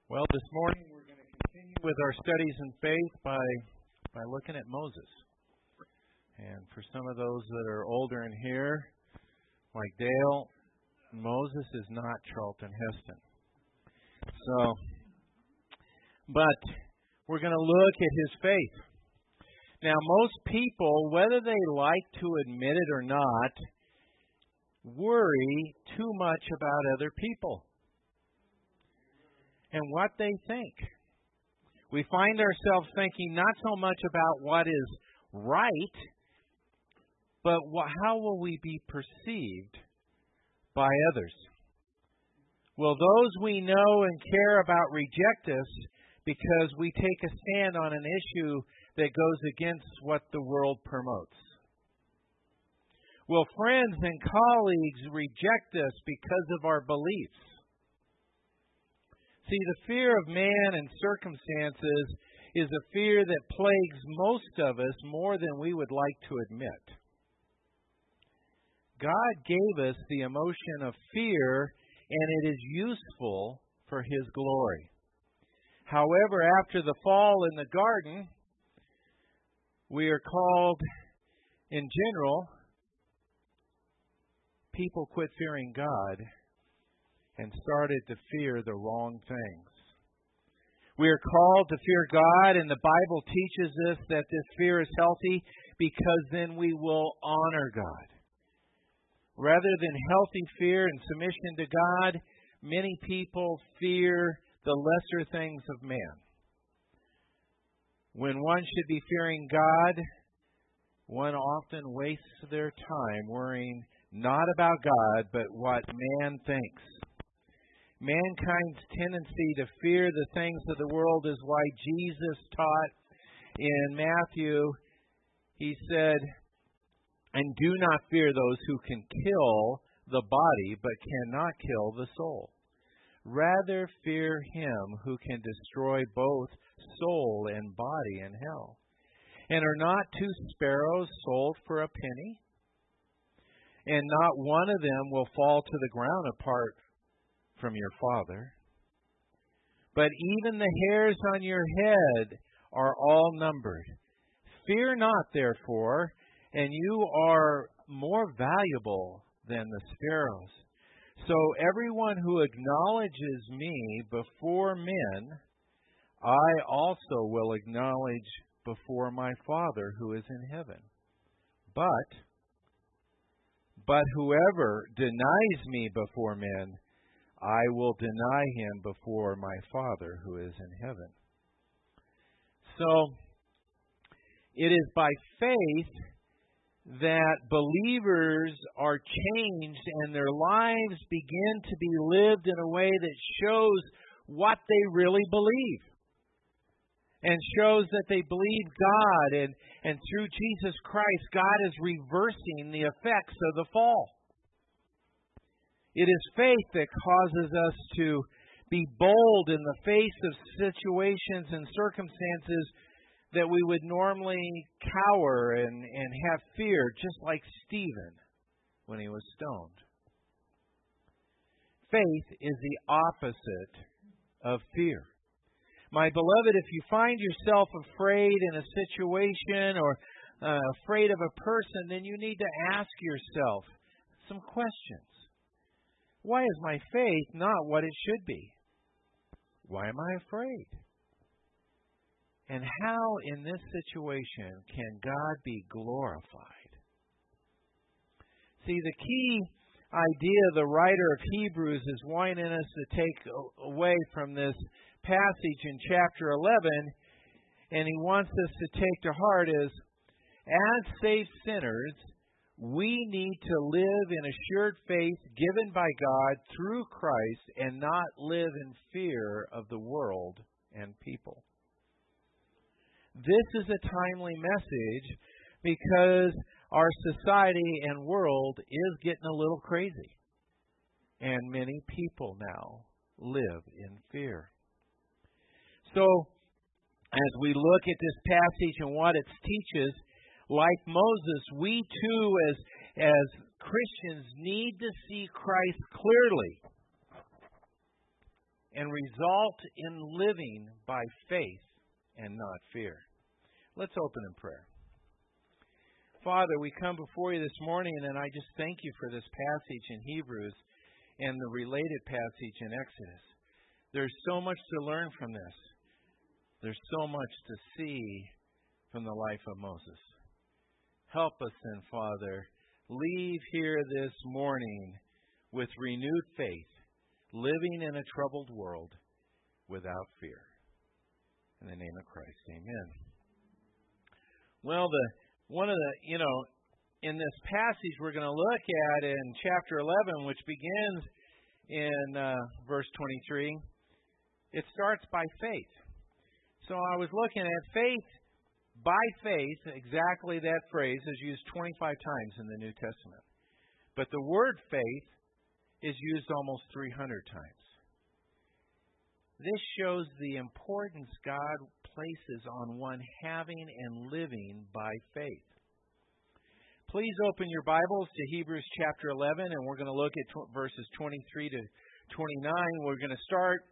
Well, this morning we're going to continue with our studies in faith by looking at Moses. And for some of those that are older in here, like Dale, Moses is not Charlton Heston. But we're going to look at his faith. Now, most people, whether they like to admit it or not, worry too much about other people and what they think. We find ourselves thinking not so much about what is right, but how will we be perceived by others? Will those we know and care about reject us because we take a stand on an issue that goes against what the world promotes? Will friends and colleagues reject us because of our beliefs? See, the fear of man and circumstances is a fear that plagues most of us more than we would like to admit. God gave us the emotion of fear, and it is useful for His glory. However, after the fall in the garden, we are called, in general, people quit fearing God and started to fear the wrong things. We are called to fear God, and the Bible teaches us that this fear is healthy because then we will honor God. Rather than healthy fear and submission to God, many people fear the lesser things of man. When one should be fearing God, one often wastes their time worrying not about God, but what man thinks. Mankind's tendency to fear the things of the world is why Jesus taught in Matthew, He said, "And do not fear those who can kill the body, but cannot kill the soul. Rather fear Him who can destroy both soul and body in hell. And are not 2 sparrows sold for a penny? And not one of them will fall to the ground apart from your Father. But even the hairs on your head are all numbered. Fear not, therefore, and you are more valuable than the sparrows. So everyone who acknowledges me before men, I also will acknowledge before my Father who is in heaven. But whoever denies me before men, I will deny him before my Father who is in heaven." So, it is by faith that believers are changed and their lives begin to be lived in a way that shows what they really believe and shows that they believe God, and through Jesus Christ, God is reversing the effects of the fall. It is faith that causes us to be bold in the face of situations and circumstances that we would normally cower and have fear, just like Stephen when he was stoned. Faith is the opposite of fear. My beloved, if you find yourself afraid in a situation or afraid of a person, then you need to ask yourself some questions. Why is my faith not what it should be? Why am I afraid? And how in this situation can God be glorified? See, the key idea the writer of Hebrews is wanting us to take away from this passage in chapter 11, and he wants us to take to heart is, as saved sinners, we need to live in assured faith given by God through Christ and not live in fear of the world and people. This is a timely message because our society and world is getting a little crazy. And many people now live in fear. So, as we look at this passage and what it teaches, like Moses, we too as Christians need to see Christ clearly and result in living by faith and not fear. Let's open in prayer. Father, we come before you this morning, and I just thank you for this passage in Hebrews and the related passage in Exodus. There's so much to learn from this. There's so much to see from the life of Moses. Help us then, Father, leave here this morning with renewed faith, living in a troubled world without fear. In the name of Christ, amen. Well, in this passage we're going to look at in chapter 11, which begins in verse 23, it starts by faith. So I was looking at faith. By faith, exactly that phrase is used 25 times in the New Testament. But the word faith is used almost 300 times. This shows the importance God places on one having and living by faith. Please open your Bibles to Hebrews chapter 11, and we're going to look at verses 23 to 29. We're going to start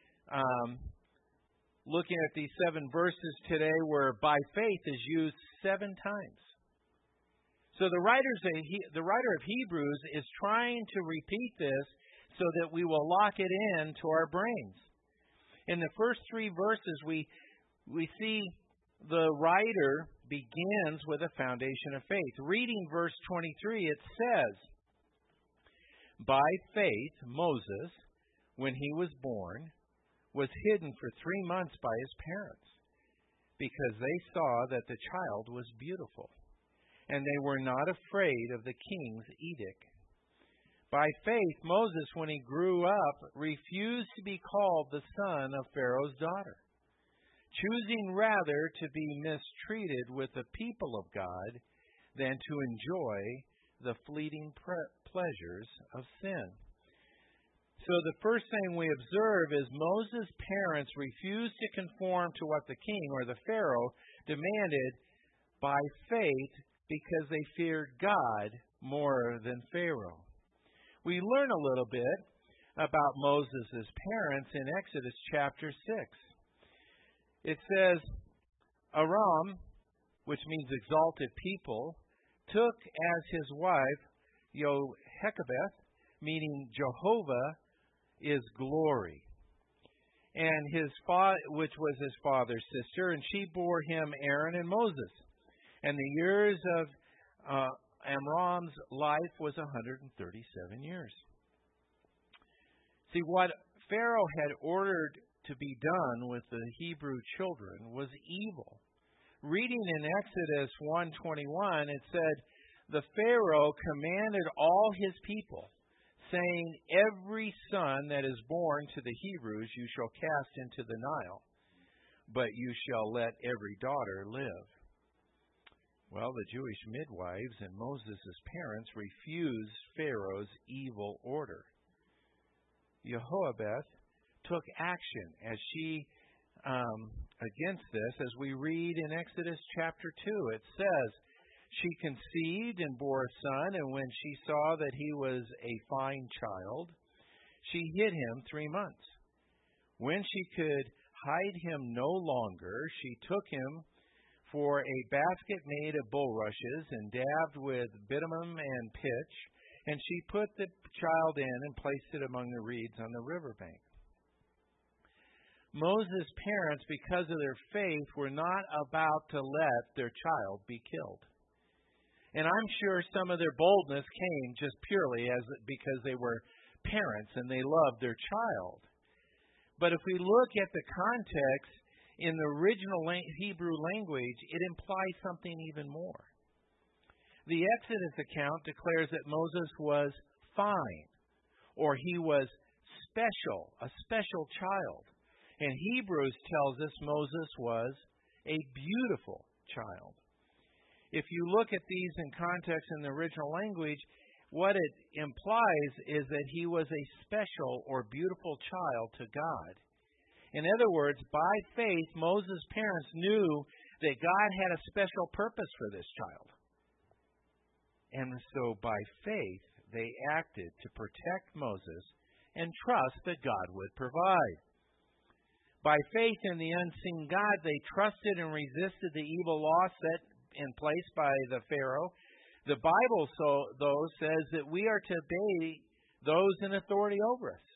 looking at these 7 verses today where by faith is used 7 times. So the writer of Hebrews is trying to repeat this so that we will lock it into our brains. In the first 3 verses, we see the writer begins with a foundation of faith. Reading verse 23, it says, "By faith, Moses, when he was born, was hidden for 3 months by his parents, because they saw that the child was beautiful, and they were not afraid of the king's edict. By faith, Moses, when he grew up, refused to be called the son of Pharaoh's daughter, choosing rather to be mistreated with the people of God than to enjoy the fleeting pleasures of sin." So the first thing we observe is Moses' parents refused to conform to what the king or the Pharaoh demanded by faith because they feared God more than Pharaoh. We learn a little bit about Moses' parents in Exodus chapter 6. It says, Aram, which means exalted people, took as his wife Jochebed, meaning Jehovah is glory, and which was his father's sister, and she bore him Aaron and Moses. And the years of Amram's life was 137 years. See, what Pharaoh had ordered to be done with the Hebrew children was evil. Reading in Exodus 1:21, it said, "The Pharaoh commanded all his people, saying, Every son that is born to the Hebrews you shall cast into the Nile, but you shall let every daughter live." Well, the Jewish midwives and Moses' parents refused Pharaoh's evil order. Jochebed took action as she against this, as we read in Exodus chapter 2. It says, "She conceived and bore a son, and when she saw that he was a fine child, she hid him 3 months. When she could hide him no longer, she took him for a basket made of bulrushes and dabbed with bitumen and pitch, and she put the child in and placed it among the reeds on the riverbank." Moses' parents, because of their faith, were not about to let their child be killed. And I'm sure some of their boldness came just purely because they were parents and they loved their child. But if we look at the context in the original Hebrew language, it implies something even more. The Exodus account declares that Moses was fine, or he was special, a special child. And Hebrews tells us Moses was a beautiful child. If you look at these in context in the original language, what it implies is that he was a special or beautiful child to God. In other words, by faith, Moses' parents knew that God had a special purpose for this child. And so by faith, they acted to protect Moses and trust that God would provide. By faith in the unseen God, they trusted and resisted the evil law set in place by the Pharaoh. The Bible, though, says that we are to obey those in authority over us.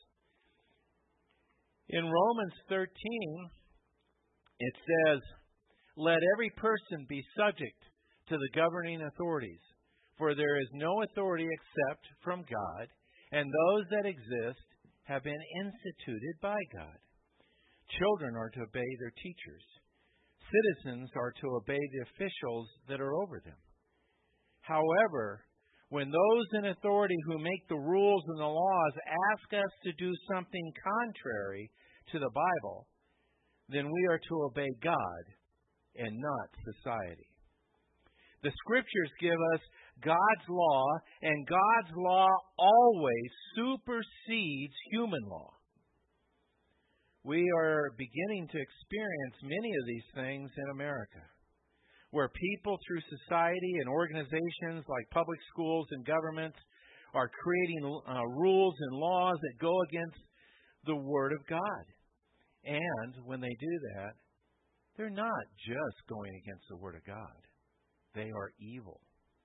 In Romans 13, it says, "Let every person be subject to the governing authorities, for there is no authority except from God, and those that exist have been instituted by God. Children are to obey their teachers. Citizens are to obey the officials that are over them. However, when those in authority who make the rules and the laws ask us to do something contrary to the Bible, then we are to obey God and not society." The Scriptures give us God's law, and God's law always supersedes human law. We are beginning to experience many of these things in America, where people through society and organizations like public schools and governments are creating rules and laws that go against the Word of God. And when they do that, they're not just going against the Word of God. They are evil.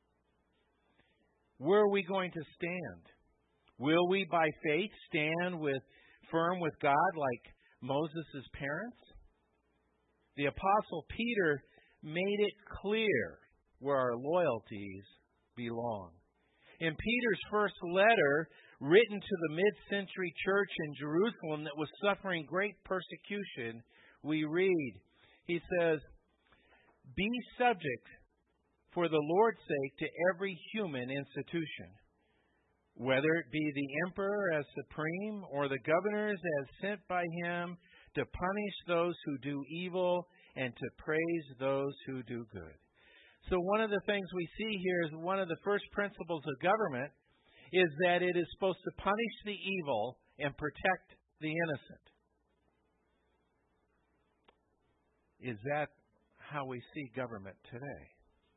Where are we going to stand? Will we, by faith, stand firm with God like Moses' parents? The Apostle Peter made it clear where our loyalties belong. In Peter's first letter, written to the mid-century church in Jerusalem that was suffering great persecution, we read, he says, "Be subject for the Lord's sake to every human institution, whether it be the emperor as supreme or the governors as sent by him to punish those who do evil and to praise those who do good." So one of the things we see here is one of the first principles of government is that it is supposed to punish the evil and protect the innocent. Is that how we see government today?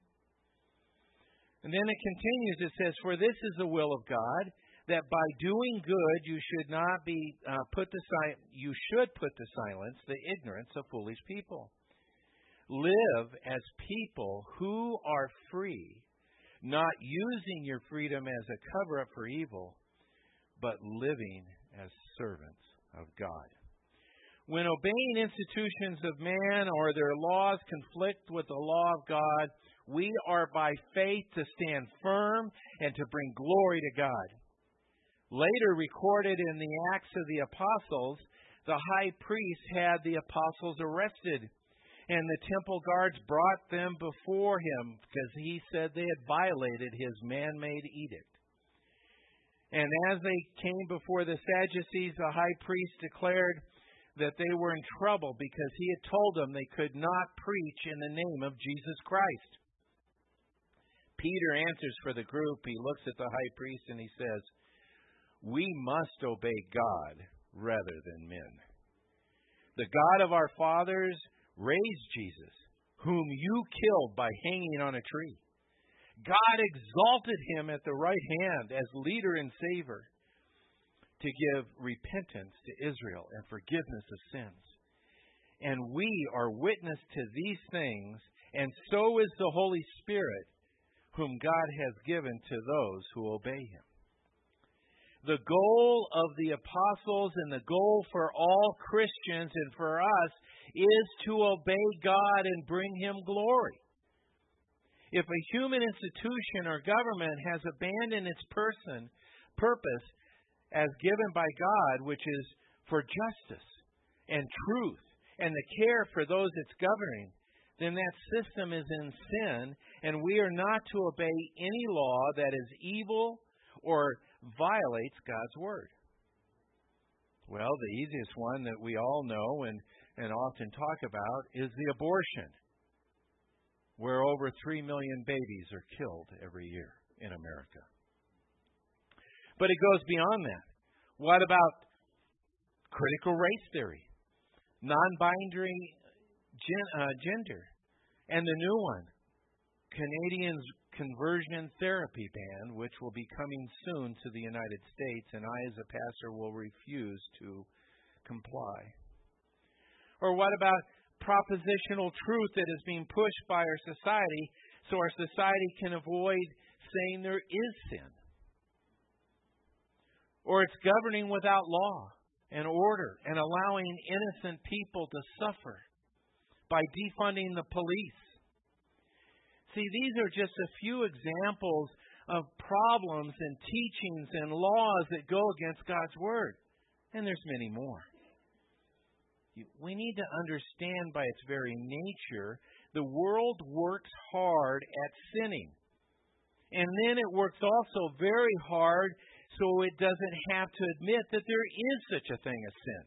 And then it continues, it says, "For this is the will of God, that by doing good you should not be you should put to silence the ignorance of foolish people. Live as people who are free, not using your freedom as a cover-up for evil, but living as servants of God." When obeying institutions of man or their laws conflict with the law of God, we are by faith to stand firm and to bring glory to God. Later recorded in the Acts of the Apostles, the high priest had the apostles arrested, and the temple guards brought them before him because he said they had violated his man-made edict. And as they came before the Sadducees, the high priest declared that they were in trouble because he had told them they could not preach in the name of Jesus Christ. Peter answers for the group. He looks at the high priest and he says, "We must obey God rather than men. The God of our fathers raised Jesus, whom you killed by hanging on a tree. God exalted him at the right hand as leader and savior to give repentance to Israel and forgiveness of sins. And we are witness to these things, and so is the Holy Spirit, whom God has given to those who obey him." The goal of the apostles and the goal for all Christians and for us is to obey God and bring him glory. If a human institution or government has abandoned its purpose as given by God, which is for justice and truth and the care for those it's governing, then that system is in sin, and we are not to obey any law that is evil or violates God's Word. Well, the easiest one that we all know and often talk about is the abortion, where over 3 million babies are killed every year in America. But it goes beyond that. What about critical race theory, non-binary gender, and the new one, conversion therapy ban, which will be coming soon to the United States, and I, as a pastor, will refuse to comply? Or what about propositional truth that is being pushed by our society so our society can avoid saying there is sin? Or it's governing without law and order and allowing innocent people to suffer by defunding the police. See, these are just a few examples of problems and teachings and laws that go against God's Word. And there's many more. We need to understand by its very nature, the world works hard at sinning. And then it works also very hard so it doesn't have to admit that there is such a thing as sin.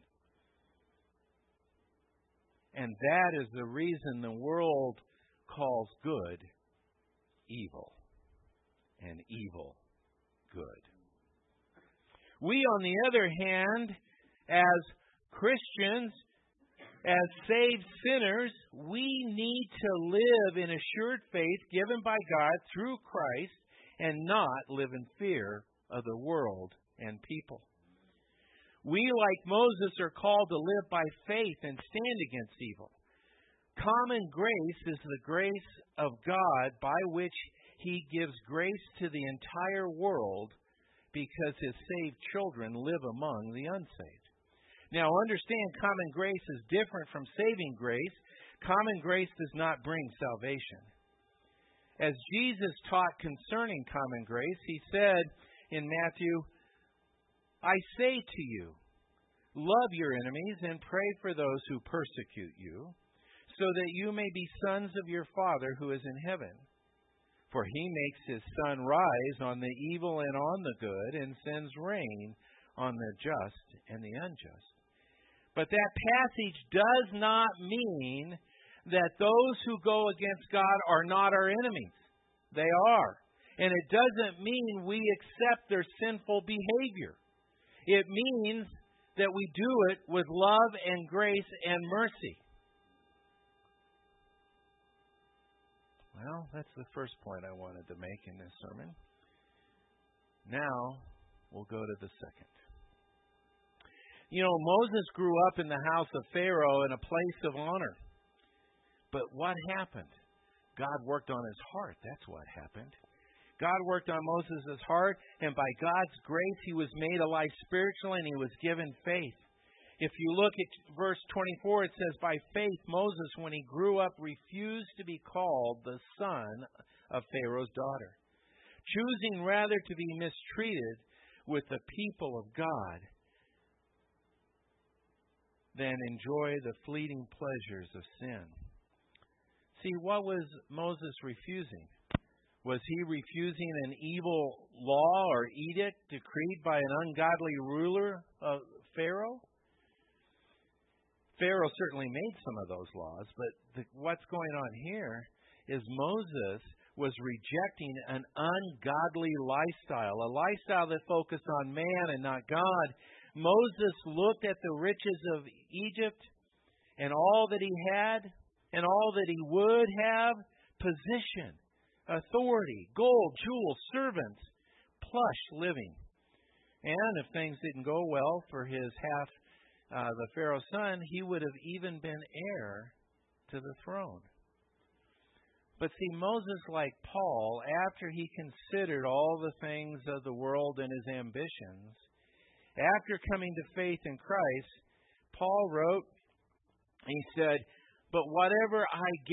And that is the reason the world calls good evil and evil good. We, on the other hand, as Christians, as saved sinners, we need to live in assured faith given by God through Christ and not live in fear of the world and people. We, like Moses, are called to live by faith and stand against evil. Common grace is the grace of God by which He gives grace to the entire world because His saved children live among the unsaved. Now, understand, common grace is different from saving grace. Common grace does not bring salvation. As Jesus taught concerning common grace, He said in Matthew, I say to you, love your enemies and pray for those who persecute you, so that you may be sons of your Father who is in heaven. For He makes His sun rise on the evil and on the good, and sends rain on the just and the unjust. But that passage does not mean that those who go against God are not our enemies. They are. And it doesn't mean we accept their sinful behavior. It means that we do it with love and grace and mercy. Well, that's the first point I wanted to make in this sermon. Now, we'll go to the second. You know, Moses grew up in the house of Pharaoh in a place of honor. But what happened? God worked on his heart. That's what happened. God worked on Moses' heart, and by God's grace, he was made alive spiritually, and he was given faith. If you look at verse 24, it says, by faith, Moses, when he grew up, refused to be called the son of Pharaoh's daughter, choosing rather to be mistreated with the people of God than enjoy the fleeting pleasures of sin. See, what was Moses refusing? Was he refusing an evil law or edict decreed by an ungodly ruler of Pharaoh? Pharaoh certainly made some of those laws, but what's going on here is Moses was rejecting an ungodly lifestyle, a lifestyle that focused on man and not God. Moses looked at the riches of Egypt and all that he had and all that he would have, position, authority, gold, jewels, servants, plush living. And if things didn't go well for his the Pharaoh's son, he would have even been heir to the throne. But see, Moses, like Paul, after he considered all the things of the world and his ambitions, after coming to faith in Christ, Paul wrote, he said, but whatever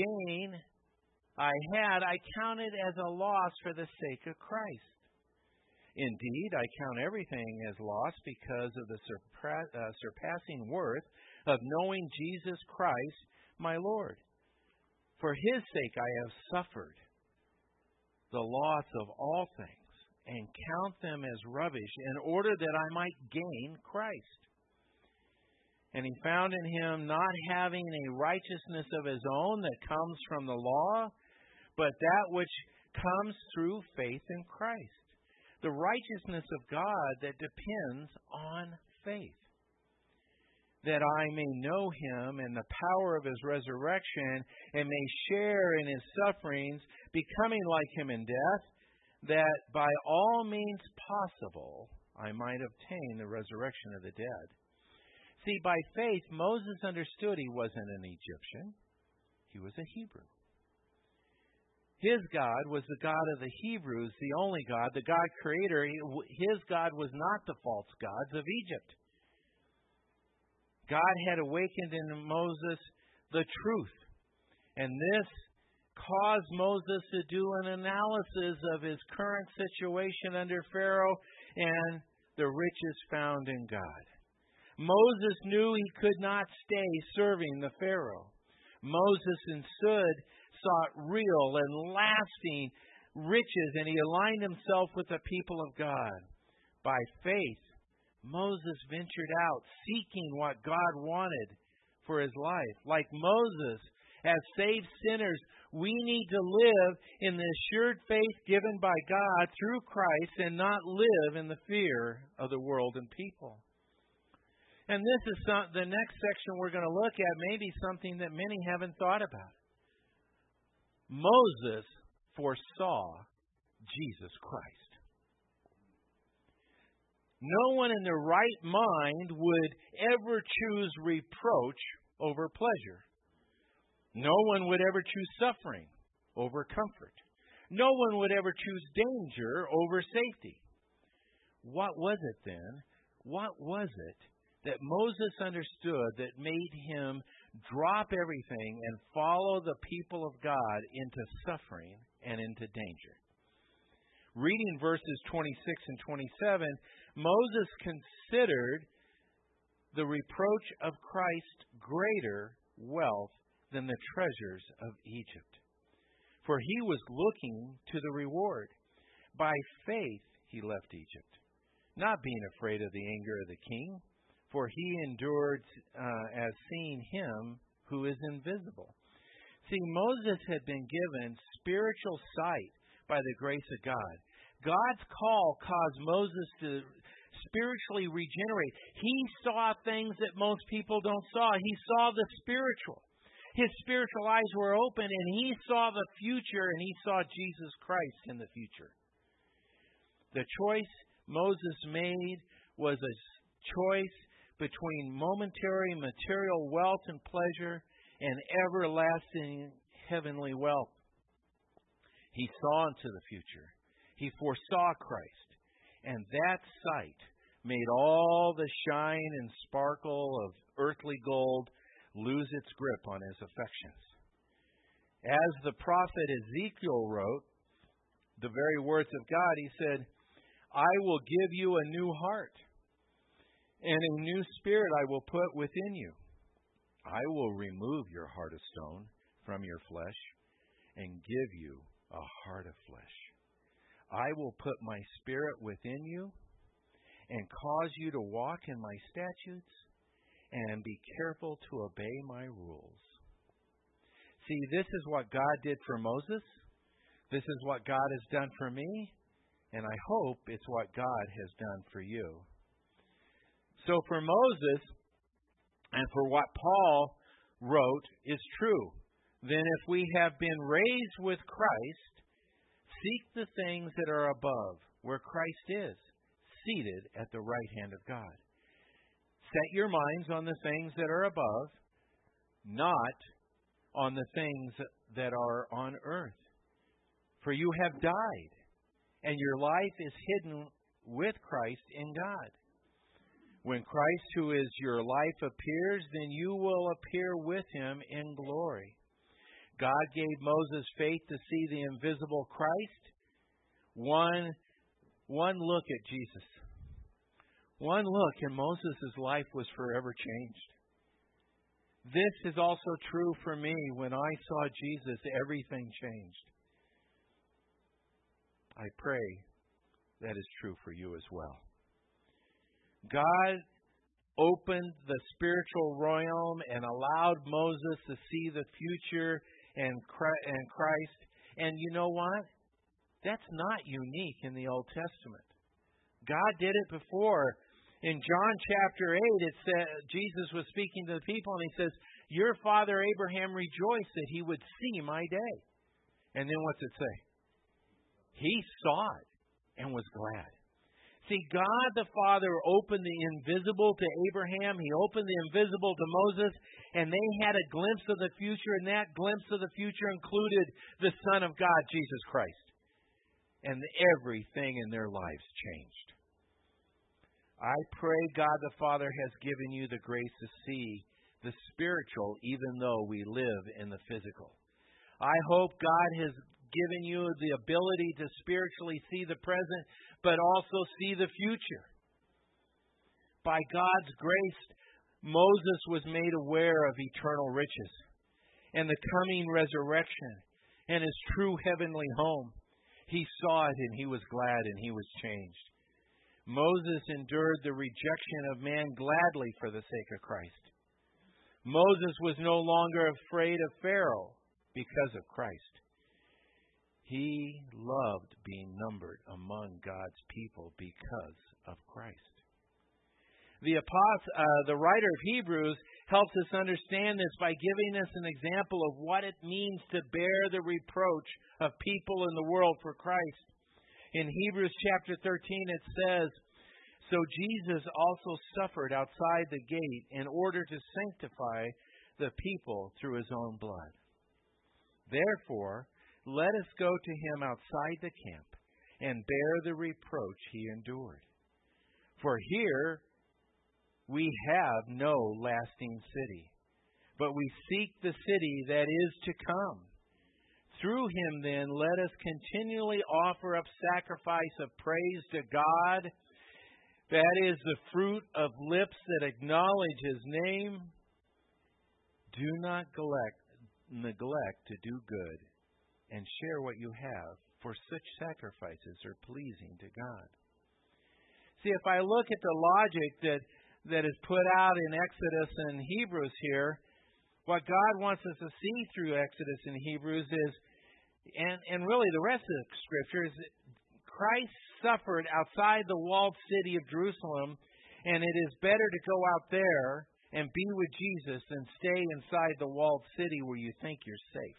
I counted as a loss for the sake of Christ. Indeed, I count everything as loss because of the surpassing worth of knowing Jesus Christ, my Lord. For His sake I have suffered the loss of all things and count them as rubbish in order that I might gain Christ. And he found in Him not having a righteousness of his own that comes from the law, but that which comes through faith in Christ. The righteousness of God that depends on faith. that I may know Him and the power of His resurrection, and may share in His sufferings, becoming like Him in death, that by all means possible I might obtain the resurrection of the dead. See, by faith, Moses understood he wasn't an Egyptian. He was a Hebrew. His God was the God of the Hebrews, the only God, the God creator. His God was not the false gods of Egypt. God had awakened in Moses the truth. And this caused Moses to do an analysis of his current situation under Pharaoh and the riches found in God. Moses knew he could not stay serving the Pharaoh. Moses instead sought real and lasting riches, and he aligned himself with the people of God. By faith, Moses ventured out, seeking what God wanted for his life. Like Moses, as saved sinners, we need to live in the assured faith given by God through Christ and not live in the fear of the world and people. And this is the next section we're going to look at, maybe something that many haven't thought about. Moses foresaw Jesus Christ. No one in their right mind would ever choose reproach over pleasure. No one would ever choose suffering over comfort. No one would ever choose danger over safety. What was it then? What was it that Moses understood that made him drop everything and follow the people of God into suffering and into danger? Reading verses 26 and 27, Moses considered the reproach of Christ greater wealth than the treasures of Egypt. For he was looking to the reward. By faith he left Egypt, not being afraid of the anger of the king, for he endured as seeing Him who is invisible. See, Moses had been given spiritual sight by the grace of God. God's call caused Moses to spiritually regenerate. He saw things that most people don't saw. He saw the spiritual. His spiritual eyes were open, and he saw the future, and he saw Jesus Christ in the future. The choice Moses made was a choice between momentary material wealth and pleasure and everlasting heavenly wealth. He saw into the future. He foresaw Christ. And that sight made all the shine and sparkle of earthly gold lose its grip on his affections. As the prophet Ezekiel wrote, the very words of God, he said, I will give you a new heart, and a new spirit I will put within you. I will remove your heart of stone from your flesh and give you a heart of flesh. I will put my spirit within you and cause you to walk in my statutes and be careful to obey my rules. See, this is what God did for Moses. This is what God has done for me. And I hope it's what God has done for you. So for Moses, and for what Paul wrote, is true. Then if we have been raised with Christ, seek the things that are above, where Christ is, seated at the right hand of God. Set your minds on the things that are above, not on the things that are on earth. For you have died, and your life is hidden with Christ in God. When Christ, who is your life, appears, then you will appear with Him in glory. God gave Moses faith to see the invisible Christ. One look at Jesus. One look, and Moses' life was forever changed. This is also true for me. When I saw Jesus, everything changed. I pray that is true for you as well. God opened the spiritual realm and allowed Moses to see the future and Christ. And you know what? That's not unique in the Old Testament. God did it before. In John chapter 8, it said Jesus was speaking to the people, and he says, "Your father Abraham rejoiced that he would see my day." And then what's it say? He saw it and was glad. See, God the Father opened the invisible to Abraham. He opened the invisible to Moses, and they had a glimpse of the future, and that glimpse of the future included the Son of God, Jesus Christ. And everything in their lives changed. I pray God the Father has given you the grace to see the spiritual even though we live in the physical. I hope God has given you the ability to spiritually see the present, but also see the future. By God's grace, Moses was made aware of eternal riches and the coming resurrection and his true heavenly home. He saw it and he was glad and he was changed. Moses endured the rejection of man gladly for the sake of Christ. Moses was no longer afraid of Pharaoh because of Christ. He loved being numbered among God's people because of Christ. The writer of Hebrews helps us understand this by giving us an example of what it means to bear the reproach of people in the world for Christ. In Hebrews chapter 13 it says, "So Jesus also suffered outside the gate in order to sanctify the people through his own blood. Therefore, let us go to him outside the camp and bear the reproach he endured. For here we have no lasting city, but we seek the city that is to come. Through him, then, let us continually offer up sacrifice of praise to God, that is the fruit of lips that acknowledge his name. Do not neglect to do good and share what you have, for such sacrifices are pleasing to God." See, if I look at the logic that is put out in Exodus and Hebrews here, what God wants us to see through Exodus and Hebrews is, and really the rest of the Scripture, is that Christ suffered outside the walled city of Jerusalem, and it is better to go out there and be with Jesus than stay inside the walled city where you think you're safe.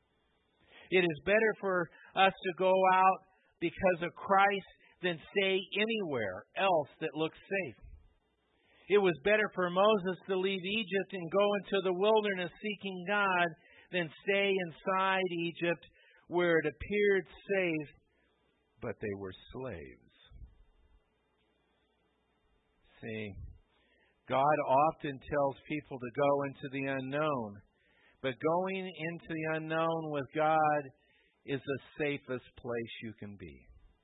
It is better for us to go out because of Christ than stay anywhere else that looks safe. It was better for Moses to leave Egypt and go into the wilderness seeking God than stay inside Egypt where it appeared safe, but they were slaves. See, God often tells people to go into the unknown, but going into the unknown with God is the safest place you can be.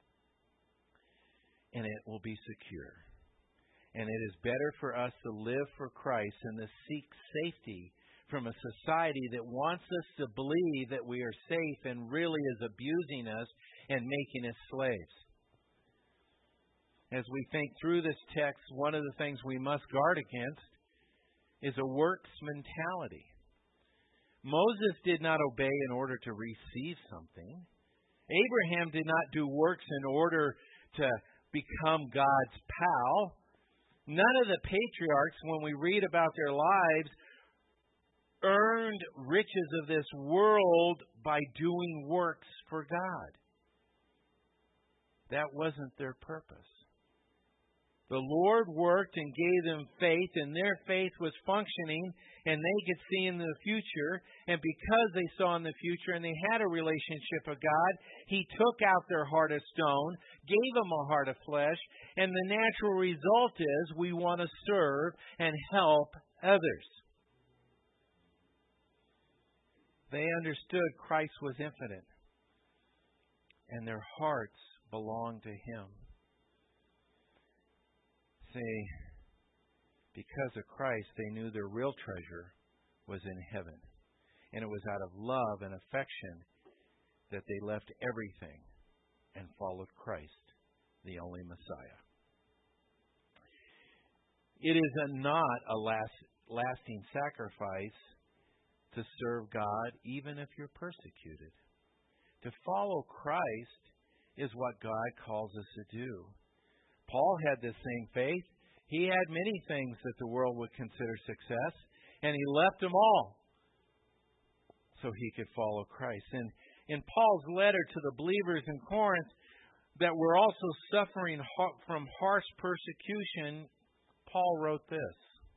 And it will be secure. And it is better for us to live for Christ and to seek safety from a society that wants us to believe that we are safe and really is abusing us and making us slaves. As we think through this text, one of the things we must guard against is a works mentality. Moses did not obey in order to receive something. Abraham did not do works in order to become God's pal. None of the patriarchs, when we read about their lives, earned riches of this world by doing works for God. That wasn't their purpose. The Lord worked and gave them faith, and their faith was functioning, and they could see in the future. And because they saw in the future and they had a relationship with God, He took out their heart of stone, gave them a heart of flesh, and the natural result is we want to serve and help others. They understood Christ was infinite, and their hearts belonged to Him. See, because of Christ, they knew their real treasure was in heaven. And it was out of love and affection that they left everything and followed Christ, the only Messiah. It is not a lasting sacrifice to serve God, even if you're persecuted. To follow Christ is what God calls us to do. Paul had the same faith. He had many things that the world would consider success, and he left them all so he could follow Christ. And in Paul's letter to the believers in Corinth that were also suffering from harsh persecution, Paul wrote this.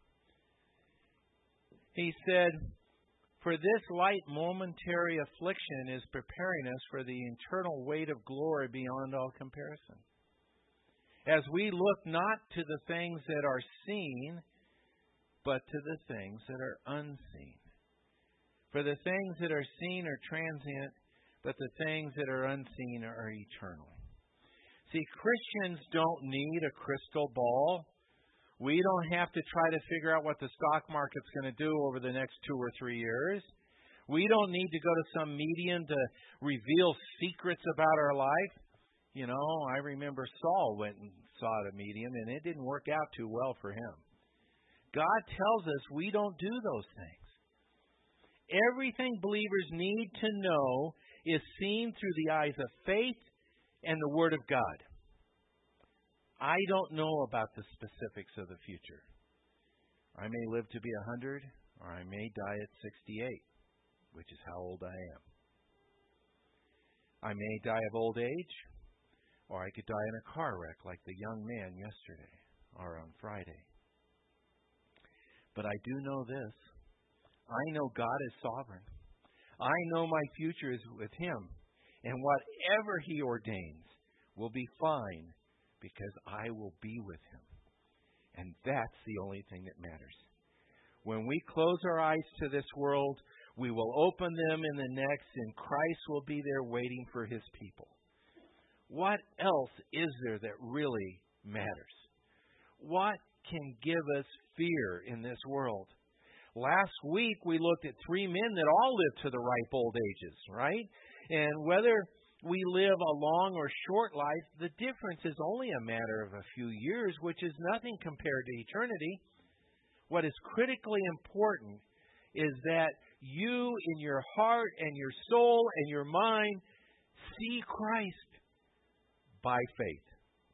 He said, "For this light momentary affliction is preparing us for the eternal weight of glory beyond all comparison. As we look not to the things that are seen, but to the things that are unseen. For the things that are seen are transient, but the things that are unseen are eternal." See, Christians don't need a crystal ball. We don't have to try to figure out what the stock market's going to do over the next 2 or 3 years. We don't need to go to some medium to reveal secrets about our life. You know, I remember Saul went and saw the medium, and it didn't work out too well for him. God tells us we don't do those things. Everything believers need to know is seen through the eyes of faith and the Word of God. I don't know about the specifics of the future. I may live to be 100, or I may die at 68, which is how old I am. I may die of old age, or I could die in a car wreck like the young man yesterday or on Friday. But I do know this. I know God is sovereign. I know my future is with Him. And whatever He ordains will be fine because I will be with Him. And that's the only thing that matters. When we close our eyes to this world, we will open them in the next, and Christ will be there waiting for His people. What else is there that really matters? What can give us fear in this world? Last week we looked at 3 men that all lived to the ripe old ages, right? And whether we live a long or short life, the difference is only a matter of a few years, which is nothing compared to eternity. What is critically important is that you in your heart and your soul and your mind see Christ by faith.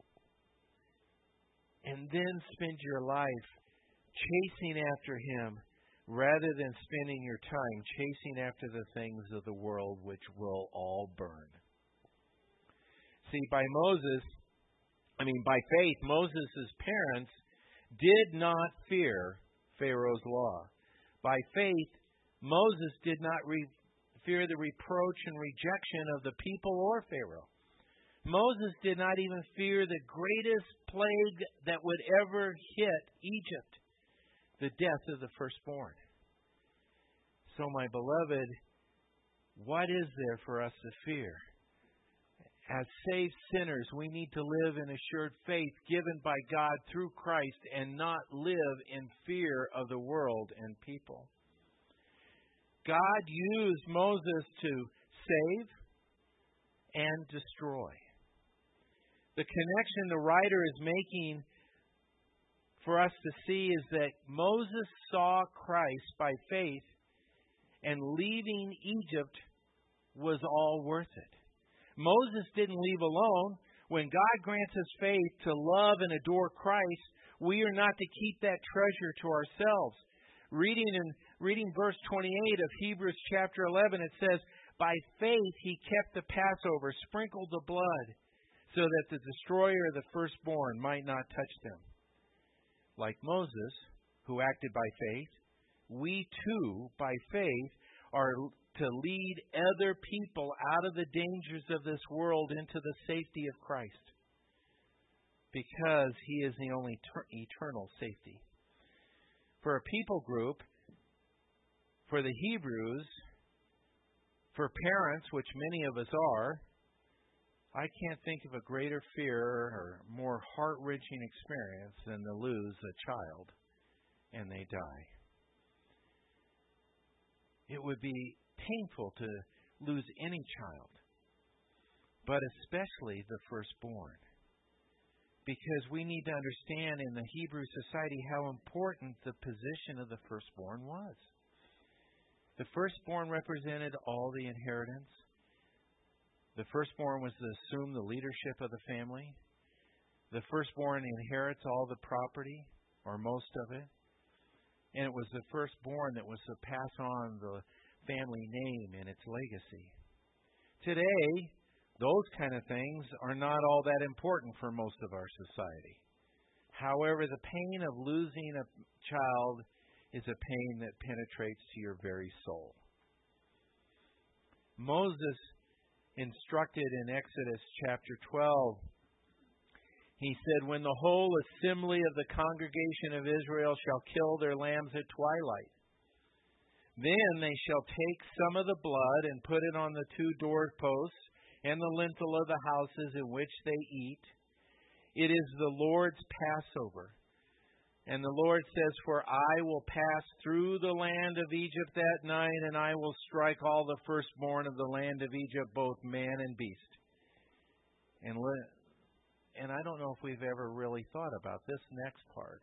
And then spend your life chasing after Him rather than spending your time chasing after the things of the world which will all burn. See, by faith, Moses' parents did not fear Pharaoh's law. By faith, Moses did not fear the reproach and rejection of the people or Pharaoh. Moses did not even fear the greatest plague that would ever hit Egypt, the death of the firstborn. So, my beloved, what is there for us to fear? As saved sinners, we need to live in assured faith given by God through Christ and not live in fear of the world and people. God used Moses to save and destroy. The connection the writer is making for us to see is that Moses saw Christ by faith, and leaving Egypt was all worth it. Moses didn't leave alone. When God grants us faith to love and adore Christ, we are not to keep that treasure to ourselves. Reading verse 28 of Hebrews chapter 11, it says, "By faith he kept the Passover, sprinkled the blood, so that the destroyer of the firstborn might not touch them." Like Moses, who acted by faith, we too, by faith, are to lead other people out of the dangers of this world into the safety of Christ, because He is the only eternal safety. For a people group, for the Hebrews, for parents, which many of us are, I can't think of a greater fear or more heart-wrenching experience than to lose a child and they die. It would be painful to lose any child, but especially the firstborn, because we need to understand in the Hebrew society how important the position of the firstborn was. The firstborn represented all the inheritance. The firstborn was to assume the leadership of the family. the firstborn inherits all the property, or most of it. And it was the firstborn that was to pass on the family name and its legacy. Today, those kind of things are not all that important for most of our society. However, the pain of losing a child is a pain that penetrates to your very soul. Moses instructed in Exodus chapter 12, he said, "When the whole assembly of the congregation of Israel shall kill their lambs at twilight, then they shall take some of the blood and put it on the 2 doorposts and the lintel of the houses in which they eat. It is the Lord's Passover. And the Lord says, For I will pass through the land of Egypt that night, and I will strike all the firstborn of the land of Egypt, both man and beast." And I don't know if we've ever really thought about this next part.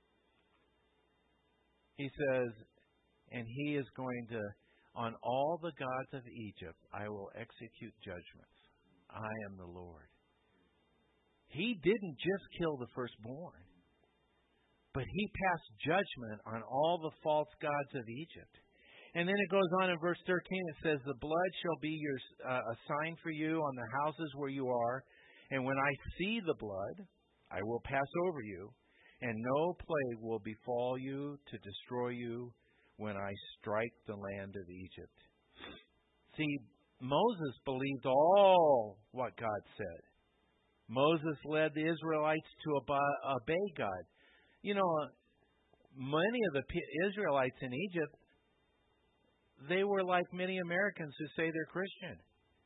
He says, and he is going to, on all the gods of Egypt, I will execute judgments. I am the Lord. He didn't just kill the firstborn, but he passed judgment on all the false gods of Egypt. And then it goes on in verse 13, it says, "The blood shall be a sign for you on the houses where you are. And when I see the blood, I will pass over you, and no plague will befall you to destroy you when I strike the land of Egypt." See, Moses believed all what God said. Moses led the Israelites to obey God. You know, many of the Israelites in Egypt, they were like many Americans who say they're Christian.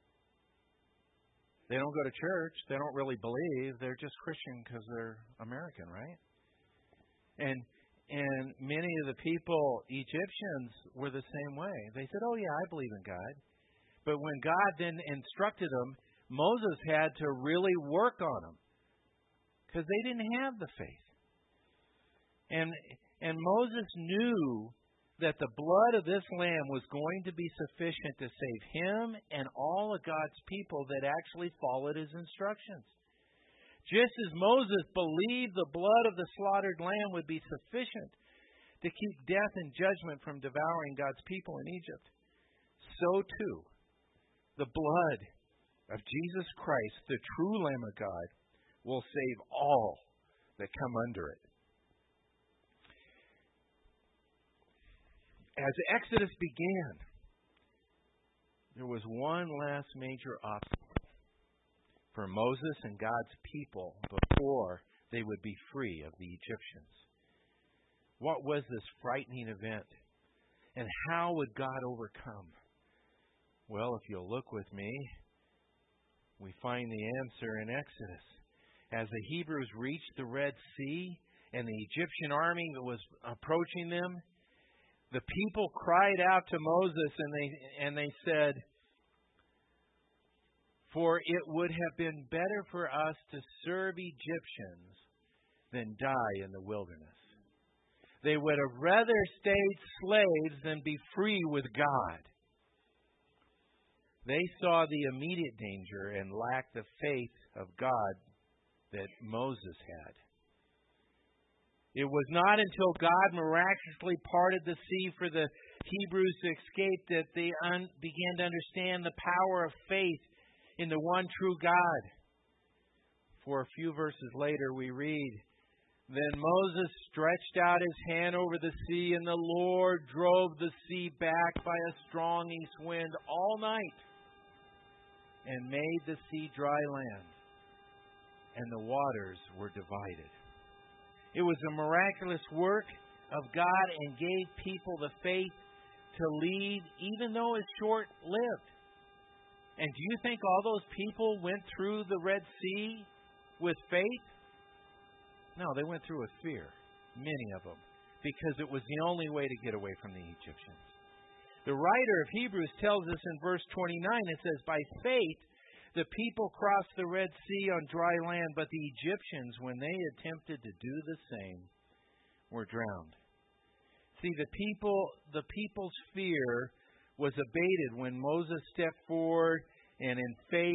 They don't go to church. They don't really believe. They're just Christian because they're American, right? And many of the people, Egyptians, were the same way. They said, "Oh yeah, I believe in God." But when God then instructed them, Moses had to really work on them because they didn't have the faith. And Moses knew that the blood of this lamb was going to be sufficient to save him and all of God's people that actually followed his instructions. Just as Moses believed the blood of the slaughtered lamb would be sufficient to keep death and judgment from devouring God's people in Egypt, so too the blood of Jesus Christ, the true Lamb of God, will save all that come under it. As Exodus began, there was one last major obstacle for Moses and God's people before they would be free of the Egyptians. What was this frightening event? And how would God overcome? Well, if you'll look with me, we find the answer in Exodus. As the Hebrews reached the Red Sea and the Egyptian army was approaching them, the people cried out to Moses and they said, "For it would have been better for us to serve Egyptians than die in the wilderness." They would have rather stayed slaves than be free with God. They saw the immediate danger and lacked the faith of God that Moses had. It was not until God miraculously parted the sea for the Hebrews to escape that they began to understand the power of faith in the one true God. For a few verses later we read, "Then Moses stretched out his hand over the sea, and the Lord drove the sea back by a strong east wind all night and made the sea dry land, and the waters were divided." It was a miraculous work of God and gave people the faith to lead, even though it's short-lived. And do you think all those people went through the Red Sea with faith? No, they went through with fear, many of them, because it was the only way to get away from the Egyptians. The writer of Hebrews tells us in verse 29, it says, "By faith the people crossed the Red Sea on dry land, but the Egyptians, when they attempted to do the same, were drowned." See, the people's fear was abated when Moses stepped forward and in faith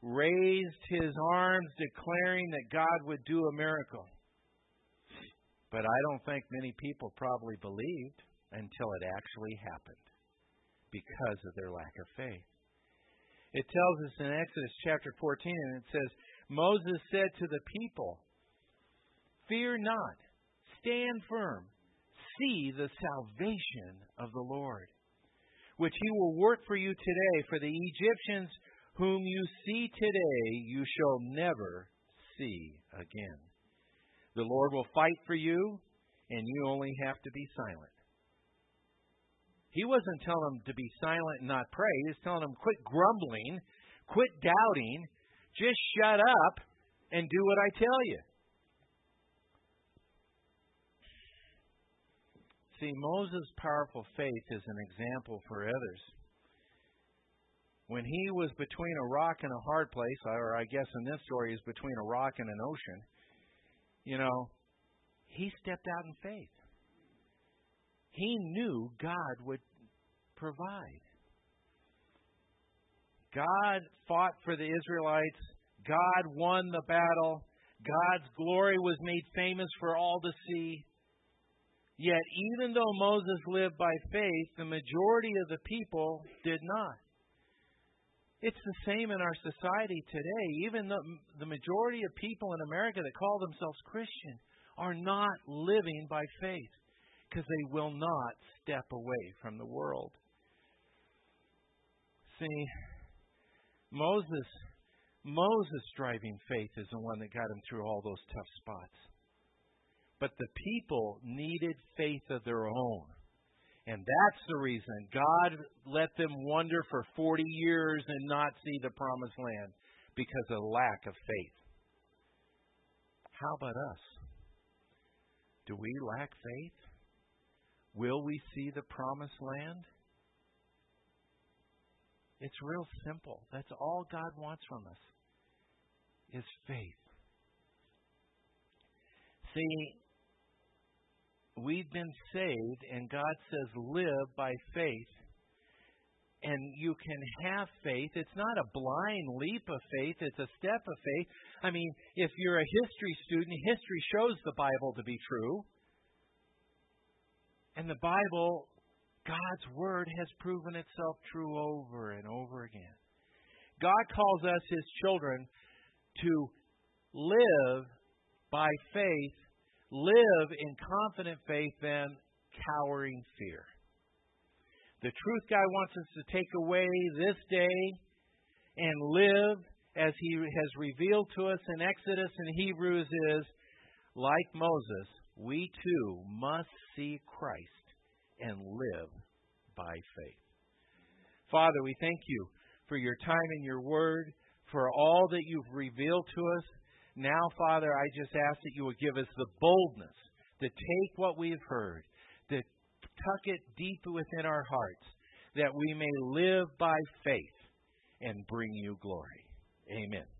raised his arms declaring that God would do a miracle. But I don't think many people probably believed until it actually happened because of their lack of faith. It tells us in Exodus chapter 14, and it says, Moses said to the people, "Fear not, stand firm, see the salvation of the Lord, which he will work for you today. For the Egyptians whom you see today, you shall never see again. The Lord will fight for you, and you only have to be silent." He wasn't telling them to be silent and not pray. He was telling them, quit grumbling, quit doubting, just shut up and do what I tell you. See, Moses' powerful faith is an example for others. When he was between a rock and a hard place, or I guess in this story is between a rock and an ocean, he stepped out in faith. He knew God would provide. God fought for the Israelites. God won the battle. God's glory was made famous for all to see. Yet, even though Moses lived by faith, the majority of the people did not. It's the same in our society today. Even the majority of people in America that call themselves Christian are not living by faith because they will not step away from the world. See, Moses' driving faith is the one that got him through all those tough spots. But the people needed faith of their own. And that's the reason God let them wander for 40 years and not see the promised land, because of lack of faith. How about us? Do we lack faith? Will we see the promised land? It's real simple. That's all God wants from us, is faith. See, we've been saved, and God says live by faith. And you can have faith. It's not a blind leap of faith. It's a step of faith. I mean, if you're a history student, history shows the Bible to be true. And the Bible, God's Word, has proven itself true over and over again. God calls us His children to live by faith, live in confident faith than cowering fear. The truth God wants us to take away this day and live as He has revealed to us in Exodus and Hebrews is, like Moses, we too must see Christ and live by faith. Father, we thank You for Your time and Your Word, for all that You've revealed to us. Now, Father, I just ask that You would give us the boldness to take what we've heard, to tuck it deep within our hearts, that we may live by faith and bring You glory. Amen.